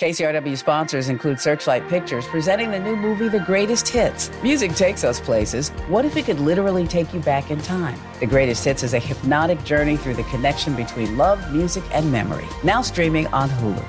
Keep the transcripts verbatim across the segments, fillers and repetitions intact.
K C R W sponsors include Searchlight Pictures, presenting the new movie, The Greatest Hits. Music takes us places. What if it could literally take you back in time? The Greatest Hits is a hypnotic journey through the connection between love, music, and memory. Now streaming on Hulu.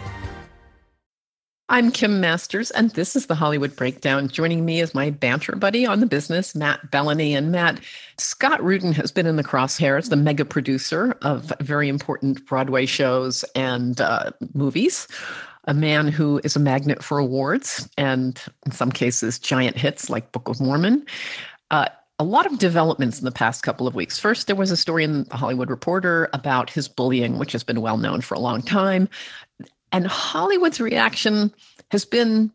I'm Kim Masters, and this is the Hollywood Breakdown. Joining me is my banter buddy on the business, Matt Bellany. And Matt, Scott Rudin has been in the crosshairs, the mega producer of very important Broadway shows and uh, movies. A man who is a magnet for awards and, in some cases, giant hits like Book of Mormon. Uh, a lot of developments in the past couple of weeks. First, there was a story in The Hollywood Reporter about his bullying, which has been well known for a long time. And Hollywood's reaction has been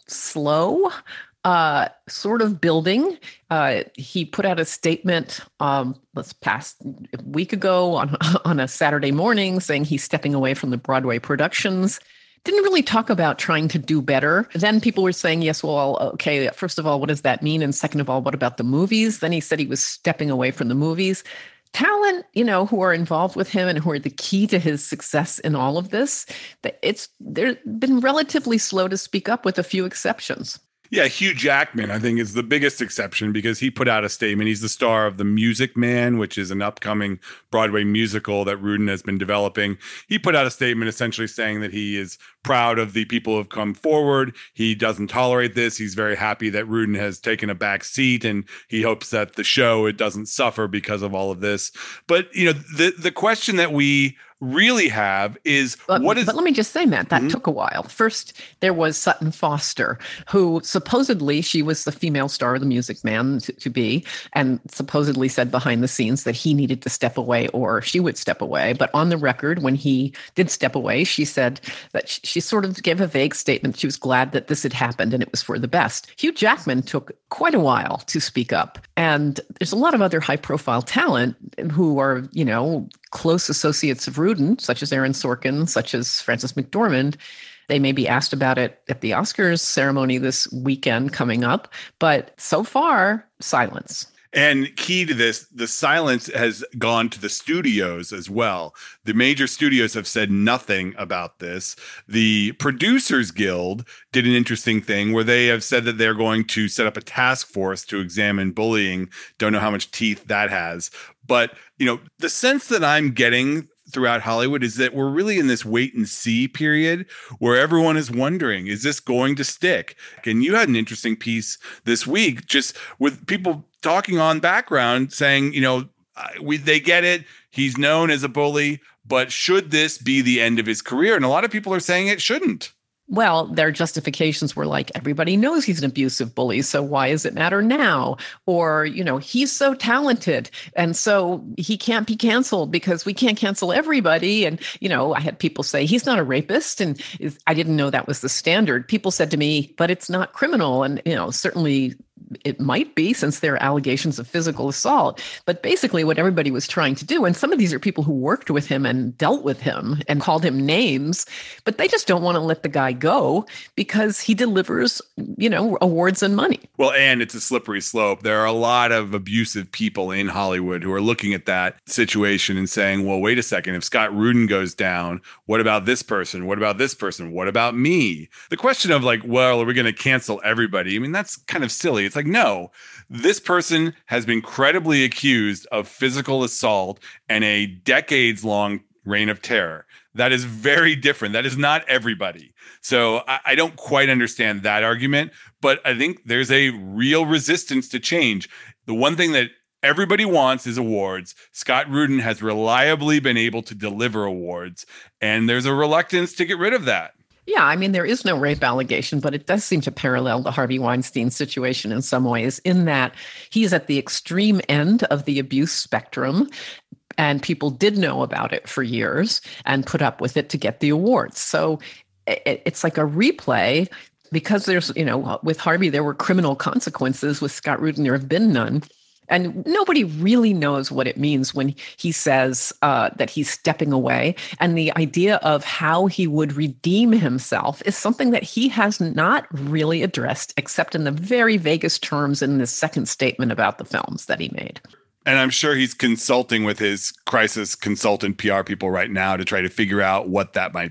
slow, uh, sort of building. Uh, he put out a statement um, let's past a week ago on, on a Saturday morning saying he's stepping away from the Broadway productions. Didn't really talk about trying to do better. Then people were saying, yes, well, okay, first of all, what does that mean? And second of all, what about the movies? Then he said he was stepping away from the movies. Talent, you know, who are involved with him and who are the key to his success in all of this, it's they've been relatively slow to speak up with a few exceptions. Yeah, Hugh Jackman, I think, is the biggest exception because he put out a statement. He's the star of The Music Man, which is an upcoming Broadway musical that Rudin has been developing. He put out a statement essentially saying that he is proud of the people who have come forward. He doesn't tolerate this. He's very happy that Rudin has taken a back seat, and he hopes that the show, it doesn't suffer because of all of this. But, you know, the the question that we really have is but, what is but let me just say, Matt, that mm-hmm. took a while. First, there was Sutton Foster, who supposedly she was the female star of The Music Man to, to be, and supposedly said behind the scenes that he needed to step away or she would step away. But on the record, when he did step away, she said that she, she sort of gave a vague statement. She was glad that this had happened and it was for the best. Hugh Jackman took quite a while to speak up. And there's a lot of other high profile talent who are, you know, close associates of Rudin, such as Aaron Sorkin, such as Frances McDormand. They may be asked about it at the Oscars ceremony this weekend coming up, but so far, silence. And key to this, the silence has gone to the studios as well. The major studios have said nothing about this. The Producers Guild did an interesting thing where they have said that they're going to set up a task force to examine bullying. Don't know how much teeth that has. But, you know, the sense that I'm getting throughout Hollywood is that we're really in this wait and see period where everyone is wondering, is this going to stick? And you had an interesting piece this week just with people talking on background saying, you know, we they get it. He's known as a bully, but should this be the end of his career? And a lot of people are saying it shouldn't. Well, their justifications were like, everybody knows he's an abusive bully, so why does it matter now? Or, you know, he's so talented, and so he can't be canceled because we can't cancel everybody. And, you know, I had people say, he's not a rapist, and is, I didn't know that was the standard. People said to me, but it's not criminal. And, you know, certainly it might be since there are allegations of physical assault. But basically what everybody was trying to do, and some of these are people who worked with him and dealt with him and called him names, but they just don't want to let the guy go because he delivers, you know, awards and money. Well, and it's a slippery slope. There are a lot of abusive people in Hollywood who are looking at that situation and saying, well, wait a second, if Scott Rudin goes down, what about this person? What about this person? What about me? The question of like, well, are we going to cancel everybody? I mean, that's kind of silly. It's like, no, this person has been credibly accused of physical assault and a decades long reign of terror. That is very different. That is not everybody. So I, I don't quite understand that argument, but I think there's a real resistance to change. The one thing that everybody wants is awards. Scott Rudin has reliably been able to deliver awards, and there's a reluctance to get rid of that. Yeah, I mean, there is no rape allegation, but it does seem to parallel the Harvey Weinstein situation in some ways, in that he's at the extreme end of the abuse spectrum, and people did know about it for years and put up with it to get the awards. So it, it's like a replay because there's, you know, with Harvey, there were criminal consequences. With Scott Rudin, there have been none. And nobody really knows what it means when he says uh, that he's stepping away. And the idea of how he would redeem himself is something that he has not really addressed, except in the very vaguest terms in this second statement about the films that he made. And I'm sure he's consulting with his crisis consultant P R people right now to try to figure out what that might be.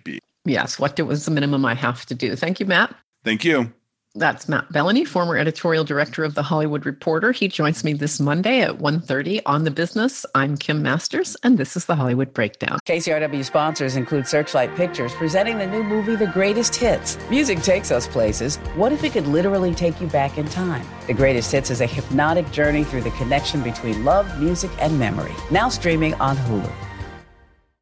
Yes, what was the minimum I have to do? Thank you, Matt. Thank you. That's Matt Bellany, former editorial director of The Hollywood Reporter. He joins me this Monday at one thirty on The Business. I'm Kim Masters, and this is The Hollywood Breakdown. K C R W sponsors include Searchlight Pictures, presenting the new movie, The Greatest Hits. Music takes us places. What if it could literally take you back in time? The Greatest Hits is a hypnotic journey through the connection between love, music, and memory. Now streaming on Hulu.